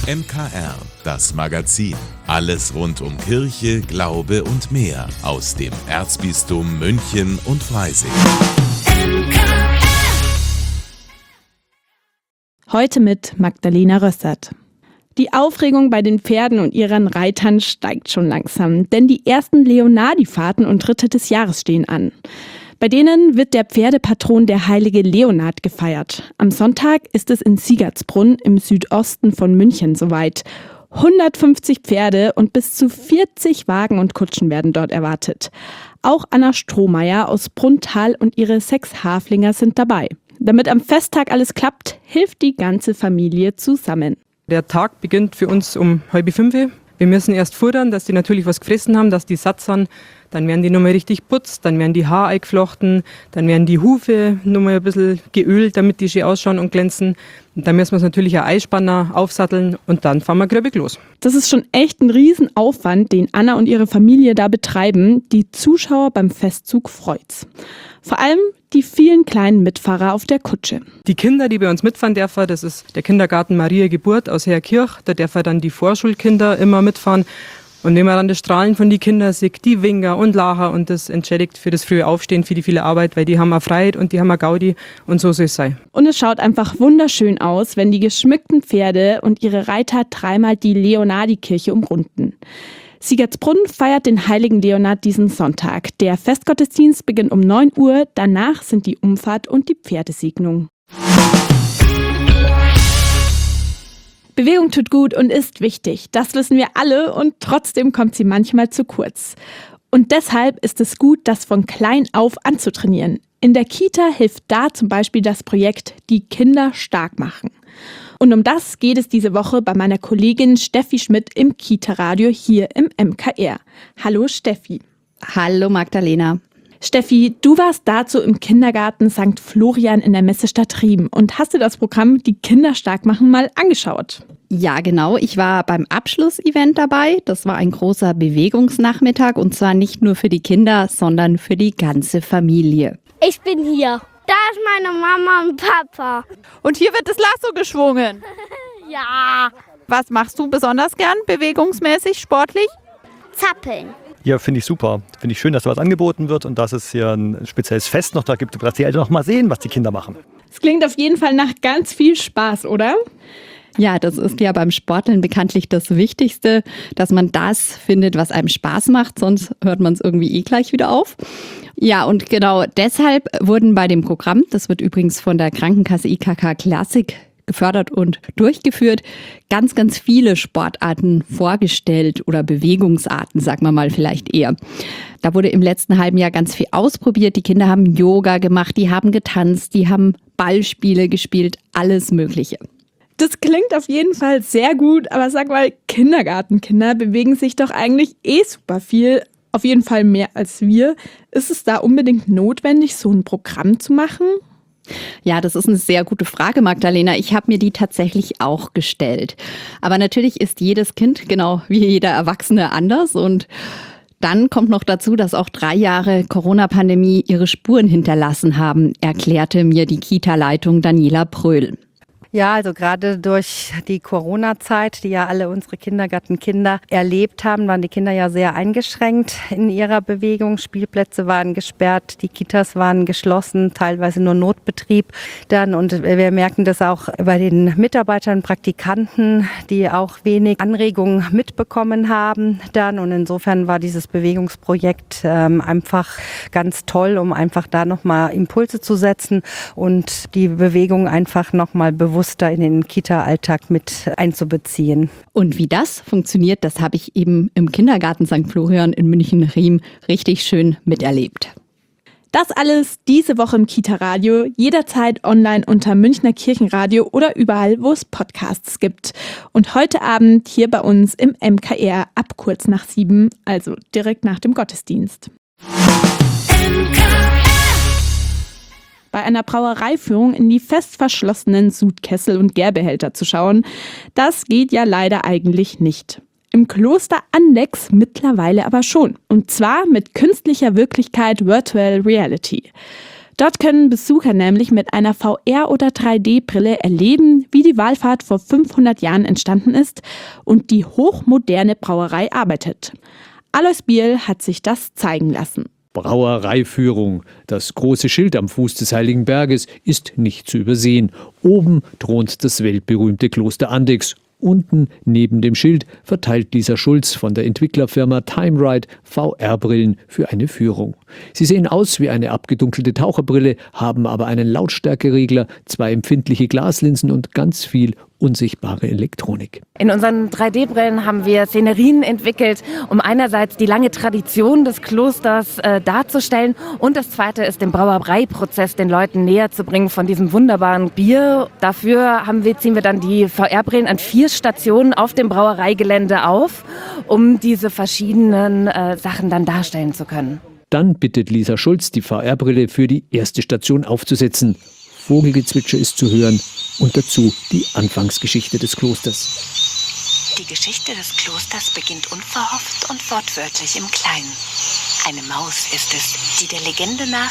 MKR, das Magazin. Alles rund um Kirche, Glaube und mehr aus dem Erzbistum München und Freising. Heute mit Magdalena Rössert. Die Aufregung bei den Pferden und ihren Reitern steigt schon langsam, denn die ersten Leonardi-Fahrten und Ritte des Jahres stehen an. Bei denen wird der Pferdepatron, der heilige Leonhard, gefeiert. Am Sonntag ist es in Siegertsbrunn im Südosten von München soweit. 150 Pferde und bis zu 40 Wagen und Kutschen werden dort erwartet. Auch Anna Strohmeier aus Brunntal und ihre 6 Haflinger sind dabei. Damit am Festtag alles klappt, hilft die ganze Familie zusammen. Der Tag beginnt für uns um 4:30. Wir müssen erst futtern, dass die natürlich was gefressen haben, dass die satt sind. Dann werden die nochmal richtig putzt, dann werden die Haare eingeflochten, dann werden die Hufe nochmal ein bisschen geölt, damit die schön ausschauen und glänzen. Und dann müssen wir es natürlich ein Eispanner aufsatteln und dann fahren wir gröbig los. Das ist schon echt ein Riesenaufwand, den Anna und ihre Familie da betreiben. Die Zuschauer beim Festzug freut's. Vor allem die vielen kleinen Mitfahrer auf der Kutsche. Die Kinder, die bei uns mitfahren dürfen, das ist der Kindergarten Maria Geburt aus Herkirch. Da dürfen dann die Vorschulkinder immer mitfahren. Und wenn man dann das Strahlen von den Kindern sieht, die Winger und Lacher, und das entschädigt für das frühe Aufstehen, für die viele Arbeit, weil die haben eine Freiheit und die haben eine Gaudi, und so soll es sein. Und es schaut einfach wunderschön aus, wenn die geschmückten Pferde und ihre Reiter dreimal die Leonardi-Kirche umrunden. Siegertsbrunn feiert den heiligen Leonhard diesen Sonntag. Der Festgottesdienst beginnt um 9 Uhr, danach sind die Umfahrt und die Pferdesegnung. Bewegung tut gut und ist wichtig, das wissen wir alle, und trotzdem kommt sie manchmal zu kurz. Und deshalb ist es gut, das von klein auf anzutrainieren. In der Kita hilft da zum Beispiel das Projekt Die Kinder stark machen. Und um das geht es diese Woche bei meiner Kollegin Steffi Schmidt im Kita-Radio hier im MKR. Hallo Steffi. Hallo Magdalena. Steffi, du warst dazu im Kindergarten St. Florian in der Messestadt Riem und hast dir das Programm Die Kinder stark machen mal angeschaut. Ja, genau. Ich war beim Abschlussevent dabei. Das war ein großer Bewegungsnachmittag, und zwar nicht nur für die Kinder, sondern für die ganze Familie. Ich bin hier. Da ist meine Mama und Papa. Und hier wird das Lasso geschwungen. Ja. Was machst du besonders gern, bewegungsmäßig, sportlich? Zappeln. Ja, finde ich super. Finde ich schön, dass sowas angeboten wird und dass es hier ein spezielles Fest noch da gibt, dass die Eltern noch mal sehen, was die Kinder machen. Es klingt auf jeden Fall nach ganz viel Spaß, oder? Ja, das ist ja beim Sporteln bekanntlich das Wichtigste, dass man das findet, was einem Spaß macht, sonst hört man es irgendwie gleich wieder auf. Ja, und genau deshalb wurden bei dem Programm, das wird übrigens von der Krankenkasse IKK Klassik gefördert und durchgeführt, ganz, ganz viele Sportarten vorgestellt oder Bewegungsarten, sagen wir mal vielleicht eher. Da wurde im letzten halben Jahr ganz viel ausprobiert. Die Kinder haben Yoga gemacht, die haben getanzt, die haben Ballspiele gespielt, alles Mögliche. Das klingt auf jeden Fall sehr gut, aber sag mal, Kindergartenkinder bewegen sich doch eigentlich super viel, auf jeden Fall mehr als wir. Ist es da unbedingt notwendig, so ein Programm zu machen? Ja, das ist eine sehr gute Frage, Magdalena. Ich habe mir die tatsächlich auch gestellt. Aber natürlich ist jedes Kind, genau wie jeder Erwachsene, anders. Und dann kommt noch dazu, dass auch 3 Jahre Corona-Pandemie ihre Spuren hinterlassen haben, erklärte mir die Kita-Leitung Daniela Pröhl. Ja, also gerade durch die Corona-Zeit, die ja alle unsere Kindergartenkinder erlebt haben, waren die Kinder ja sehr eingeschränkt in ihrer Bewegung. Spielplätze waren gesperrt, die Kitas waren geschlossen, teilweise nur Notbetrieb dann. Und wir merken das auch bei den Mitarbeitern, Praktikanten, die auch wenig Anregungen mitbekommen haben dann. Und insofern war dieses Bewegungsprojekt einfach ganz toll, um einfach da nochmal Impulse zu setzen und die Bewegung einfach nochmal bewusster in den Kita-Alltag mit einzubeziehen. Und wie das funktioniert, das habe ich eben im Kindergarten St. Florian in München-Riem richtig schön miterlebt. Das alles diese Woche im Kita-Radio, jederzeit online unter Münchner Kirchenradio oder überall, wo es Podcasts gibt. Und heute Abend hier bei uns im MKR ab kurz nach 7, also direkt nach dem Gottesdienst. Bei einer Brauereiführung in die fest verschlossenen Sudkessel und Gärbehälter zu schauen, das geht ja leider eigentlich nicht. Im Kloster Andechs mittlerweile aber schon. Und zwar mit künstlicher Wirklichkeit Virtual Reality. Dort können Besucher nämlich mit einer VR- oder 3D-Brille erleben, wie die Wallfahrt vor 500 Jahren entstanden ist und die hochmoderne Brauerei arbeitet. Alois Bierl hat sich das zeigen lassen. Brauereiführung. Das große Schild am Fuß des Heiligen Berges ist nicht zu übersehen. Oben thront das weltberühmte Kloster Andechs. Unten neben dem Schild verteilt Lisa Schulz von der Entwicklerfirma TimeRide VR-Brillen für eine Führung. Sie sehen aus wie eine abgedunkelte Taucherbrille, haben aber einen Lautstärkeregler, 2 empfindliche Glaslinsen und ganz viel unsichtbare Elektronik. In unseren 3D-Brillen haben wir Szenerien entwickelt, um einerseits die lange Tradition des Klosters darzustellen und das zweite ist, den Brauereiprozess den Leuten näher zu bringen von diesem wunderbaren Bier. Dafür ziehen wir dann die VR-Brillen an 4 Stationen auf dem Brauereigelände auf, um diese verschiedenen Sachen dann darstellen zu können. Dann bittet Lisa Schulz, die VR-Brille für die erste Station aufzusetzen. Vogelgezwitscher ist zu hören und dazu die Anfangsgeschichte des Klosters. Die Geschichte des Klosters beginnt unverhofft und wortwörtlich im Kleinen. Eine Maus ist es, die der Legende nach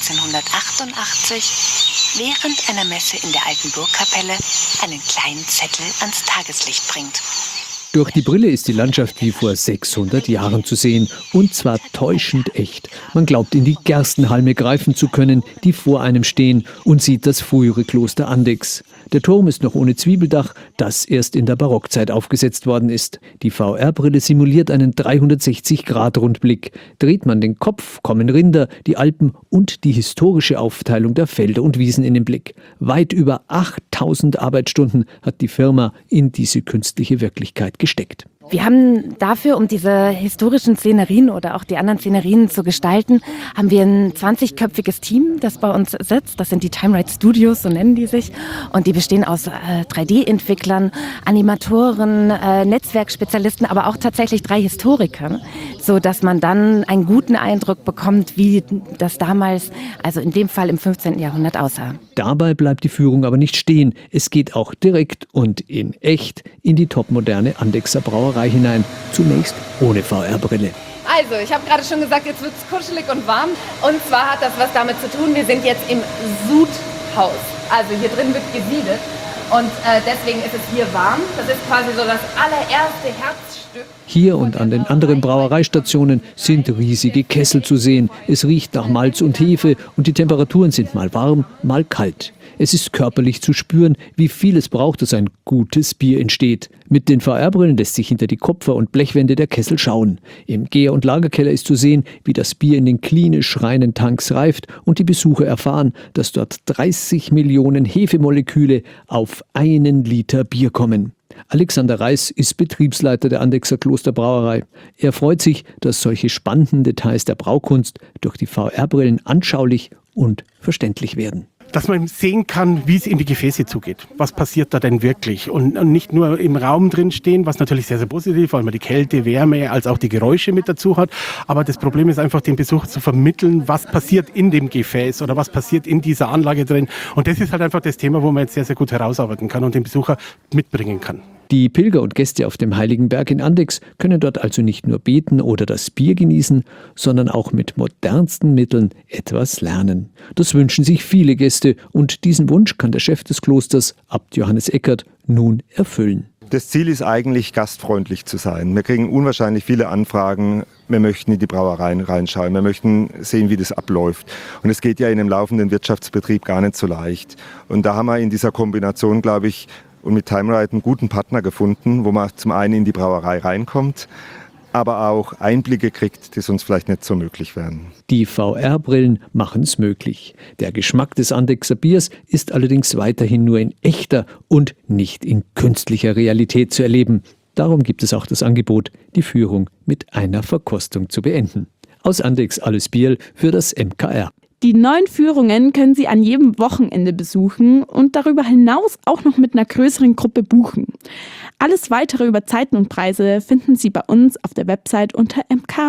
1388 während einer Messe in der alten Burgkapelle einen kleinen Zettel ans Tageslicht bringt. Durch die Brille ist die Landschaft wie vor 600 Jahren zu sehen, und zwar täuschend echt. Man glaubt, in die Gerstenhalme greifen zu können, die vor einem stehen, und sieht das frühere Kloster Andechs. Der Turm ist noch ohne Zwiebeldach, das erst in der Barockzeit aufgesetzt worden ist. Die VR-Brille simuliert einen 360-Grad-Rundblick. Dreht man den Kopf, kommen Rinder, die Alpen und die historische Aufteilung der Felder und Wiesen in den Blick. Weit über 8000 Arbeitsstunden hat die Firma in diese künstliche Wirklichkeit gesteckt. Wir haben dafür, um diese historischen Szenerien oder auch die anderen Szenerien zu gestalten, haben wir ein 20-köpfiges Team, das bei uns sitzt. Das sind die TimeRide Studios, so nennen die sich. Und die bestehen aus 3D-Entwicklern, Animatoren, Netzwerkspezialisten, aber auch tatsächlich 3 Historikern, so dass man dann einen guten Eindruck bekommt, wie das damals, also in dem Fall im 15. Jahrhundert aussah. Dabei bleibt die Führung aber nicht stehen. Es geht auch direkt und in echt in die topmoderne Andechser Brauerei hinein. Zunächst ohne VR-Brille. Also, ich habe gerade schon gesagt, jetzt wird es kuschelig und warm. Und zwar hat das was damit zu tun, wir sind jetzt im Sudhaus. Also hier drin wird gesiedet. Und deswegen ist es hier warm. Das ist quasi so das allererste Herzstück. Hier und an den anderen Brauereistationen sind riesige Kessel zu sehen. Es riecht nach Malz und Hefe und die Temperaturen sind mal warm, mal kalt. Es ist körperlich zu spüren, wie viel es braucht, dass ein gutes Bier entsteht. Mit den VR-Brillen lässt sich hinter die Kupfer- und Blechwände der Kessel schauen. Im Gär- und Lagerkeller ist zu sehen, wie das Bier in den klinisch reinen Tanks reift und die Besucher erfahren, dass dort 30 Millionen Hefemoleküle auf 1 Liter Bier kommen. Alexander Reis ist Betriebsleiter der Andechser Klosterbrauerei. Er freut sich, dass solche spannenden Details der Braukunst durch die VR-Brillen anschaulich und verständlich werden. Dass man sehen kann, wie es in die Gefäße zugeht. Was passiert da denn wirklich? Und nicht nur im Raum drin stehen, was natürlich sehr, sehr positiv, weil man die Kälte, Wärme, als auch die Geräusche mit dazu hat. Aber das Problem ist einfach, dem Besucher zu vermitteln, was passiert in dem Gefäß oder was passiert in dieser Anlage drin. Und das ist halt einfach das Thema, wo man jetzt sehr, sehr gut herausarbeiten kann und den Besucher mitbringen kann. Die Pilger und Gäste auf dem Heiligen Berg in Andechs können dort also nicht nur beten oder das Bier genießen, sondern auch mit modernsten Mitteln etwas lernen. Das wünschen sich viele Gäste und diesen Wunsch kann der Chef des Klosters, Abt Johannes Eckert, nun erfüllen. Das Ziel ist eigentlich, gastfreundlich zu sein. Wir kriegen unwahrscheinlich viele Anfragen. Wir möchten in die Brauereien reinschauen. Wir möchten sehen, wie das abläuft. Und es geht ja in einem laufenden Wirtschaftsbetrieb gar nicht so leicht. Und da haben wir in dieser Kombination, glaube ich, und mit TimeRide einen guten Partner gefunden, wo man zum einen in die Brauerei reinkommt, aber auch Einblicke kriegt, die sonst vielleicht nicht so möglich wären. Die VR-Brillen machen es möglich. Der Geschmack des Andechser Biers ist allerdings weiterhin nur in echter und nicht in künstlicher Realität zu erleben. Darum gibt es auch das Angebot, die Führung mit einer Verkostung zu beenden. Aus Andechs Alois Bierl für das MKR. Die 9 Führungen können Sie an jedem Wochenende besuchen und darüber hinaus auch noch mit einer größeren Gruppe buchen. Alles weitere über Zeiten und Preise finden Sie bei uns auf der Website unter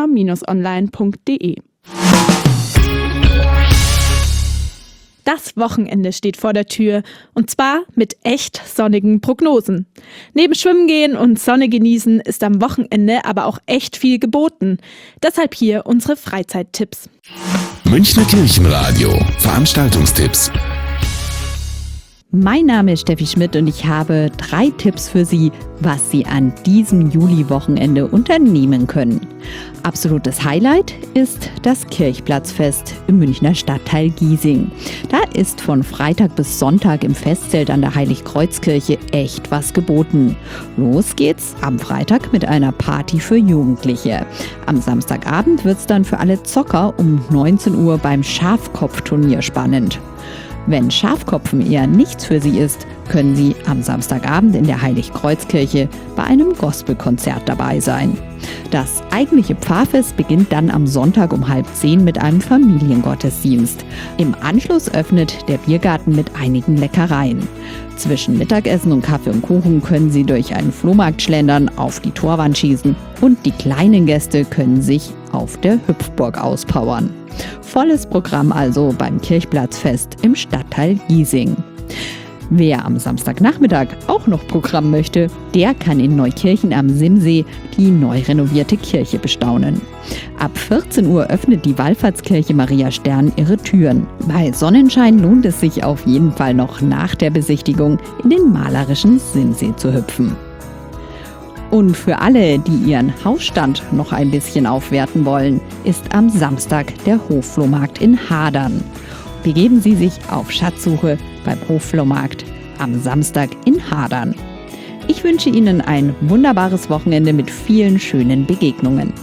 mk-online.de. Das Wochenende steht vor der Tür und zwar mit echt sonnigen Prognosen. Neben Schwimmen gehen und Sonne genießen ist am Wochenende aber auch echt viel geboten. Deshalb hier unsere Freizeittipps. Münchner Kirchenradio. Veranstaltungstipps. Mein Name ist Steffi Schmidt und ich habe 3 Tipps für Sie, was Sie an diesem Juli-Wochenende unternehmen können. Absolutes Highlight ist das Kirchplatzfest im Münchner Stadtteil Giesing. Da ist von Freitag bis Sonntag im Festzelt an der Heiligkreuzkirche echt was geboten. Los geht's am Freitag mit einer Party für Jugendliche. Am Samstagabend wird's dann für alle Zocker um 19 Uhr beim Schafkopfturnier spannend. Wenn Schafkopfen eher nichts für Sie ist, können Sie am Samstagabend in der Heiligkreuzkirche bei einem Gospelkonzert dabei sein. Das eigentliche Pfarrfest beginnt dann am Sonntag um 9:30 mit einem Familiengottesdienst. Im Anschluss öffnet der Biergarten mit einigen Leckereien. Zwischen Mittagessen und Kaffee und Kuchen können Sie durch einen Flohmarkt schlendern, auf die Torwand schießen und die kleinen Gäste können sich auf der Hüpfburg auspowern. Volles Programm also beim Kirchplatzfest im Stadtteil Giesing. Wer am Samstagnachmittag auch noch Programm möchte, der kann in Neukirchen am Simsee die neu renovierte Kirche bestaunen. Ab 14 Uhr öffnet die Wallfahrtskirche Maria Stern ihre Türen. Bei Sonnenschein lohnt es sich auf jeden Fall noch nach der Besichtigung in den malerischen Simsee zu hüpfen. Und für alle, die ihren Hausstand noch ein bisschen aufwerten wollen, ist am Samstag der Hofflohmarkt in Hadern. Begeben Sie sich auf Schatzsuche beim Hofflohmarkt am Samstag in Hadern. Ich wünsche Ihnen ein wunderbares Wochenende mit vielen schönen Begegnungen.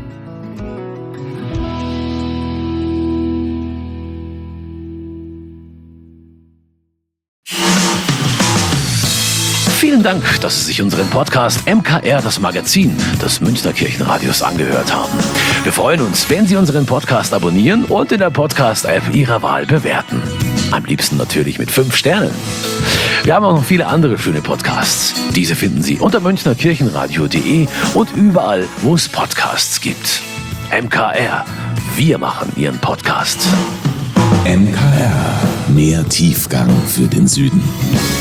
Vielen Dank, dass Sie sich unseren Podcast MKR, das Magazin des Münchner Kirchenradios, angehört haben. Wir freuen uns, wenn Sie unseren Podcast abonnieren und in der Podcast-App Ihrer Wahl bewerten. Am liebsten natürlich mit 5 Sternen. Wir haben auch noch viele andere schöne Podcasts. Diese finden Sie unter münchnerkirchenradio.de und überall, wo es Podcasts gibt. MKR, wir machen Ihren Podcast. MKR, mehr Tiefgang für den Süden.